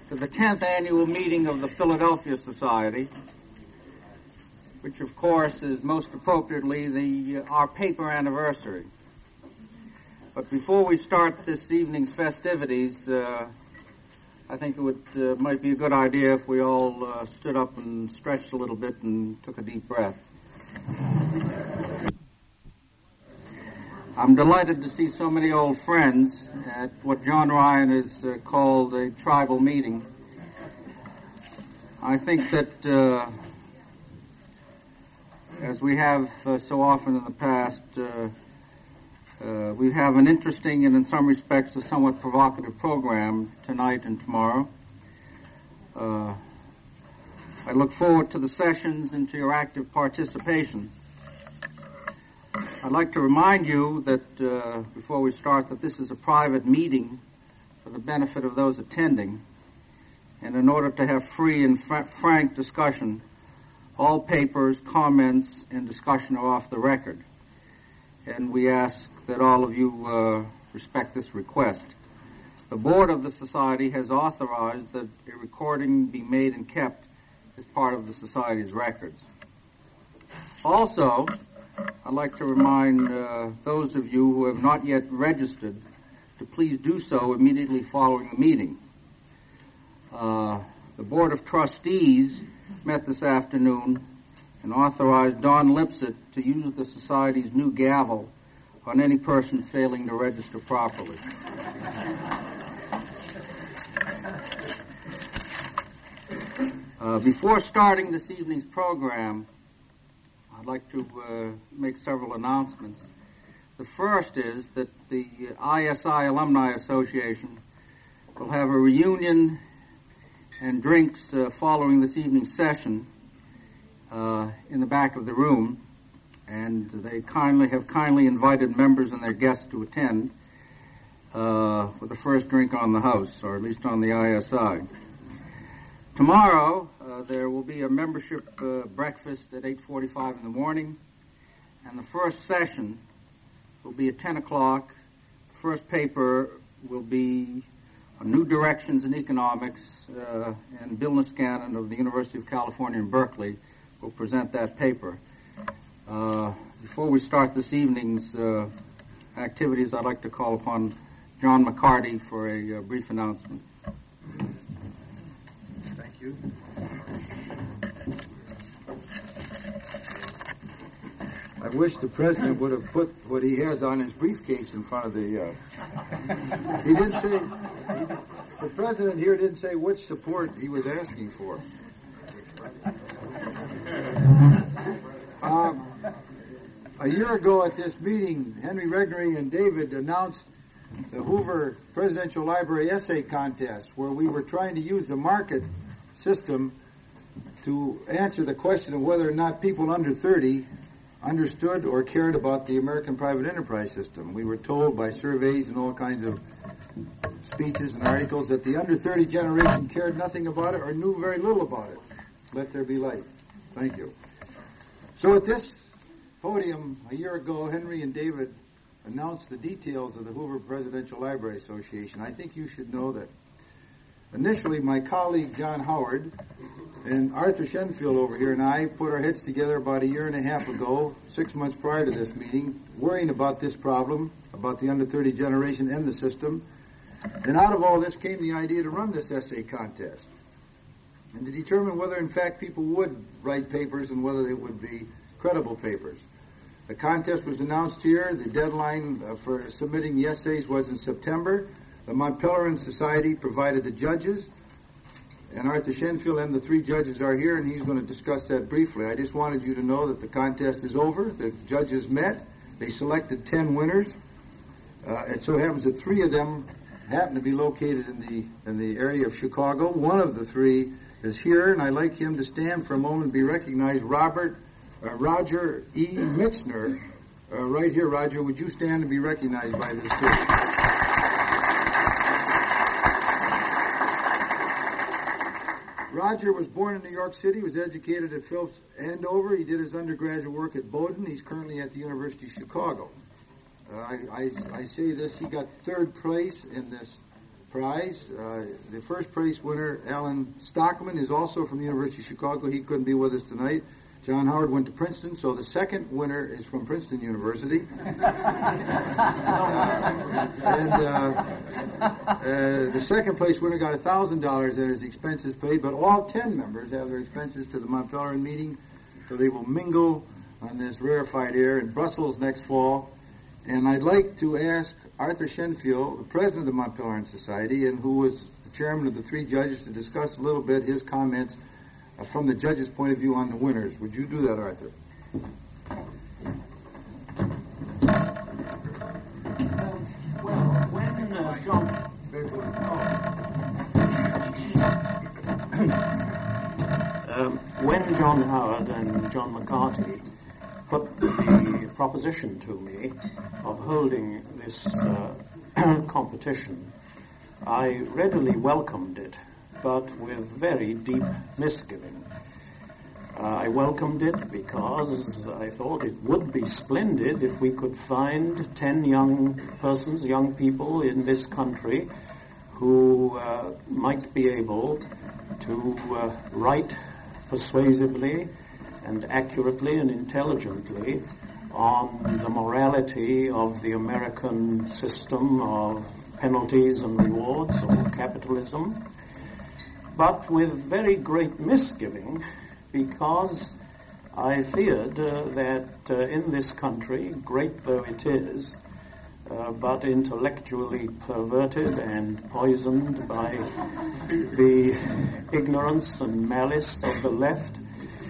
to the 10th annual meeting of the Philadelphia Society, which of course is most appropriately our paper anniversary. But before we start this evening's festivities, I think it might be a good idea if we all stood up and stretched a little bit and took a deep breath. I'm delighted to see so many old friends at what John Ryan has called a tribal meeting. I think that, as we have so often in the past, we have an interesting and in some respects a somewhat provocative program tonight and tomorrow. I look forward to the sessions and to your active participation. I'd like to remind you that before we start that this is a private meeting for the benefit of those attending, and in order to have free and frank discussion, all papers, comments, and discussion are off the record. And we ask that all of you respect this request. The board of the Society has authorized that a recording be made and kept as part of the Society's records. Also, I'd like to remind those of you who have not yet registered to please do so immediately following the meeting. The Board of Trustees met this afternoon and authorized Don Lipset to use the Society's new gavel on any person failing to register properly. Before starting this evening's program, I'd like to make several announcements. The first is that the ISI Alumni Association will have a reunion and drinks following this evening's session in the back of the room, and they have kindly invited members and their guests to attend with the first drink on the house, or at least on the ISI. Tomorrow, there will be a membership breakfast at 8:45 in the morning, and the first session will be at 10 o'clock. The first paper will be New Directions in Economics, and Bill Niskanen of the University of California in Berkeley will present that paper. Before we start this evening's activities, I'd like to call upon John McCarty for a brief announcement. Thank you. I wish the president would have put what he has on his briefcase in front of the... He didn't say... The president here didn't say which support he was asking for. A year ago at this meeting, Henry Regnery and David announced the Hoover Presidential Library Essay Contest, where we were trying to use the market system to answer the question of whether or not people under 30 understood or cared about the American private enterprise system. We were told by surveys and all kinds of speeches and articles that the under 30 generation cared nothing about it or knew very little about it. Let there be light. Thank you. So at this podium a year ago, Henry and David announced the details of the Hoover Presidential Library Association. I think you should know that initially my colleague John Howard and Arthur Shenfield over here and I put our heads together about a year and a half ago, 6 months prior to this meeting, worrying about this problem, about the under 30 generation and the system. And out of all this came the idea to run this essay contest and to determine whether in fact people would write papers and whether they would be credible papers. The contest was announced here. The deadline for submitting the essays was in September. The Mont Pelerin Society provided the judges, and Arthur Shenfield and the three judges are here, and he's going to discuss that briefly. I just wanted you to know that the contest is over. The judges met. They selected 10 winners. It so happens that 3 of them happen to be located in the area of Chicago. One of the 3 is here, and I'd like him to stand for a moment and be recognized. Roger E. Michener, right here. Roger, would you stand and be recognized by this student? Roger was born in New York City, was educated at Phillips Andover. He did his undergraduate work at Bowdoin. He's currently at the University of Chicago. I say this, he got 3rd place in this prize. The first place winner, Alan Stockman, is also from the University of Chicago. He couldn't be with us tonight. John Howard went to Princeton, so the second winner is from Princeton University. The second place winner got $1,000 as his expenses paid, but all 10 members have their expenses to the Mont Pelerin meeting, so they will mingle on this rarefied air in Brussels next fall. And I'd like to ask Arthur Shenfield, the president of the Mont Pelerin Society, and who was the chairman of the 3 judges, to discuss a little bit his comments from the judge's point of view on the winners. Would you do that, Arthur? When John Howard and John McCarty put the proposition to me of holding this competition, I readily welcomed it, but with very deep misgiving. I welcomed it because I thought it would be splendid if we could find 10 young people in this country who might be able to write persuasively and accurately and intelligently on the morality of the American system of penalties and rewards, or capitalism, but with very great misgiving, because I feared that in this country, great though it is, but intellectually perverted and poisoned by the ignorance and malice of the left,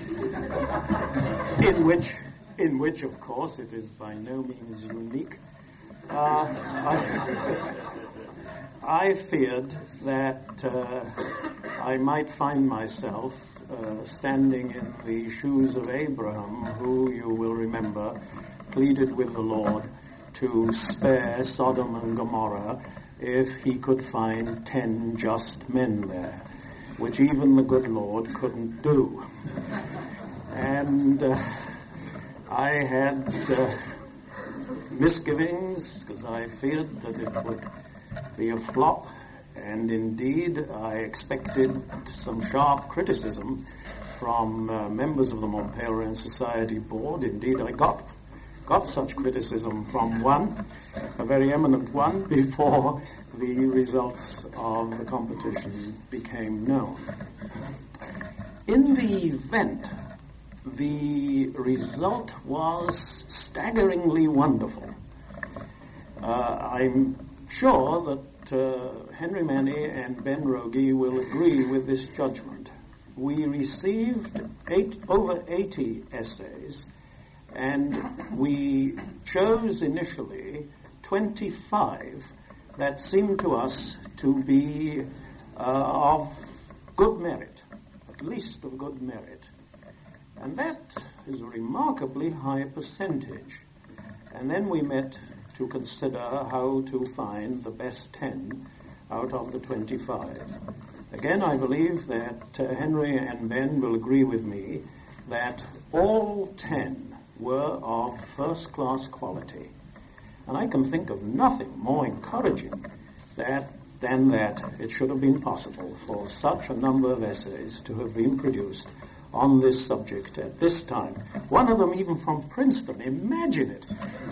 in which, of course, it is by no means unique. I feared that I might find myself standing in the shoes of Abraham, who, you will remember, pleaded with the Lord to spare Sodom and Gomorrah if he could find 10 just men there, which even the good Lord couldn't do. And I had misgivings because I feared that it would be a flop, and indeed I expected some sharp criticism from members of the Mont Pelerin Society board. Indeed, I got such criticism from one, a very eminent one, before the results of the competition became known. In the event, the result was staggeringly wonderful. I'm sure that Henry Manny and Ben Rogie will agree with this judgment. We received over 80 essays, and we chose initially 25 that seemed to us to be of good merit, at least of good merit. And that is a remarkably high percentage. And then we met to consider how to find the best 10 out of the 25. Again, I believe that Henry and Ben will agree with me that all 10 were of first-class quality. And I can think of nothing more encouraging than that it should have been possible for such a number of essays to have been produced on this subject at this time. One of them even from Princeton. Imagine it.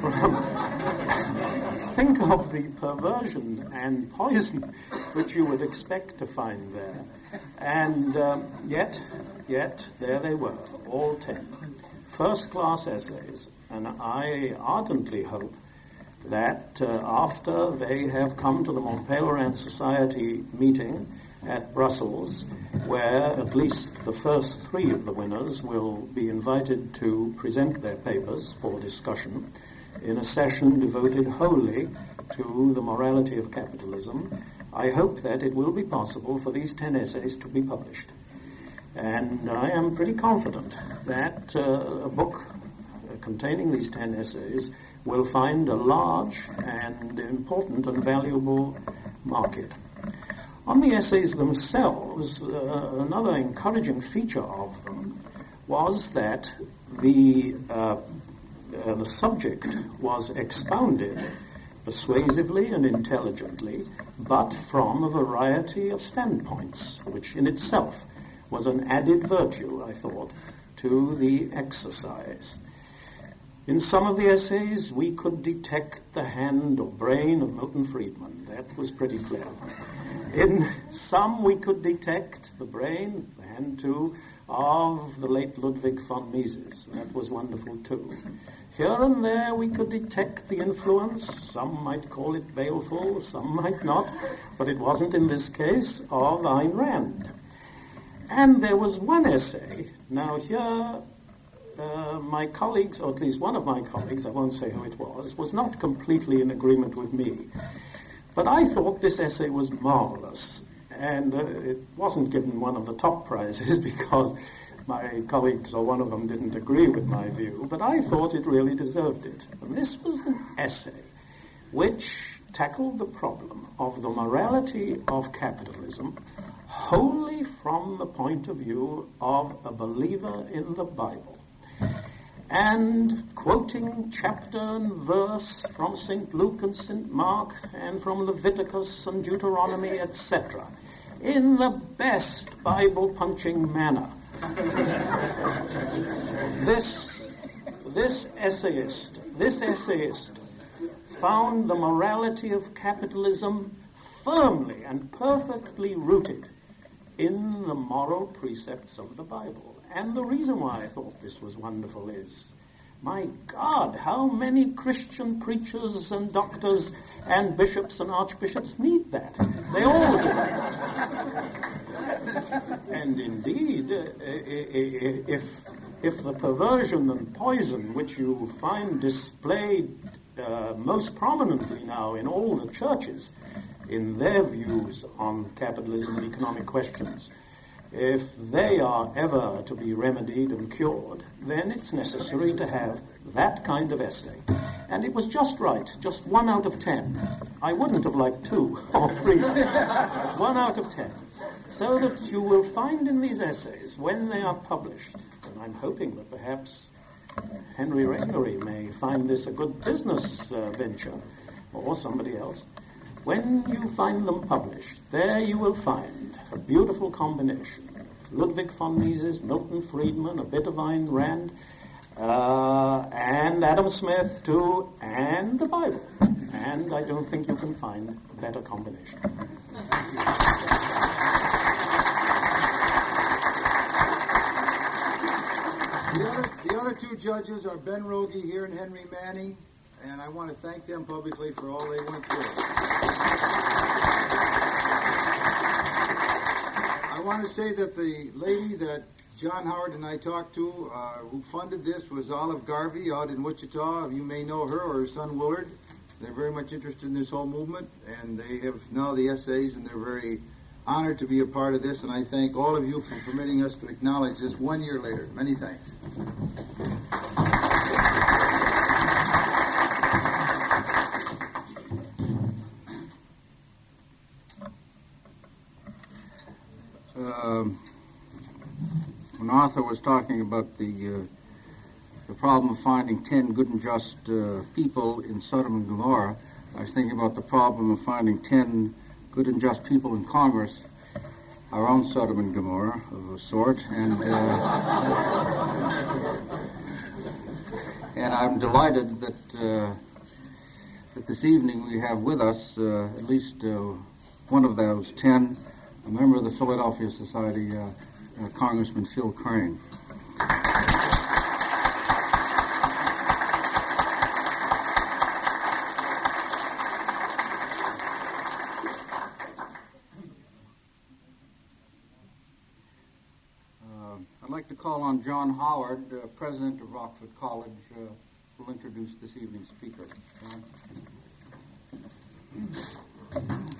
Think of the perversion and poison which you would expect to find there. And yet, there they were, all 10. First-class essays. And I ardently hope that after they have come to the Mont Pelerin Society meeting at Brussels, where at least the first 3 of the winners will be invited to present their papers for discussion in a session devoted wholly to the morality of capitalism, I hope that it will be possible for these 10 essays to be published. And I am pretty confident that a book containing these 10 essays will find a large and important and valuable market. On the essays themselves, another encouraging feature of them was that the subject was expounded persuasively and intelligently, but from a variety of standpoints, which in itself was an added virtue, I thought, to the exercise. In some of the essays, we could detect the hand or brain of Milton Friedman. That was pretty clear. In some, we could detect the brain, the hand too, of the late Ludwig von Mises. That was wonderful too. Here and there, we could detect the influence. Some might call it baleful, some might not, but it wasn't in this case, of Ayn Rand. And there was one essay. Now here, my colleagues, or at least one of my colleagues, I won't say who it was not completely in agreement with me. But I thought this essay was marvelous. And it wasn't given one of the top prizes because my colleagues, or one of them, didn't agree with my view. But I thought it really deserved it. And this was an essay which tackled the problem of the morality of capitalism wholly from the point of view of a believer in the Bible. And quoting chapter and verse from St. Luke and St. Mark and from Leviticus and Deuteronomy, etc., in the best Bible-punching manner. This essayist found the morality of capitalism firmly and perfectly rooted in the moral precepts of the Bible. And the reason why I thought this was wonderful is, my God, how many Christian preachers and doctors and bishops and archbishops need that? They all do. And indeed, if the perversion and poison which you find displayed most prominently now in all the churches in their views on capitalism and economic questions, if they are ever to be remedied and cured, then it's necessary to have that kind of essay. And it was just right, just 1 out of 10. I wouldn't have liked 2 or 3. 1 out of 10. So that you will find in these essays, when they are published, and I'm hoping that perhaps Henry Regnery may find this a good business venture, or somebody else, when you find them published, there you will find a beautiful combination. Ludwig von Mises, Milton Friedman, a bit of Ayn Rand, and Adam Smith too, and the Bible. And I don't think you can find a better combination. The other 2 judges are Ben Rogie here and Henry Manning, and I want to thank them publicly for all they went through. I want to say that the lady that John Howard and I talked to, who funded this, was Olive Garvey out in Wichita. You may know her, or her son Willard. They're very much interested in this whole movement, and they have now the essays, and they're very honored to be a part of this, and I thank all of you for permitting us to acknowledge this 1 year later. Many thanks. When Arthur was talking about the problem of finding 10 good and just people in Sodom and Gomorrah, I was thinking about the problem of finding 10 good and just people in Congress, our own Sodom and Gomorrah of a sort, and I'm delighted that this evening we have with us at least one of those 10, a member of the Philadelphia Society, Congressman Phil Crane. I'd like to call on John Howard, President of Rockford College, who will introduce this evening's speaker. John?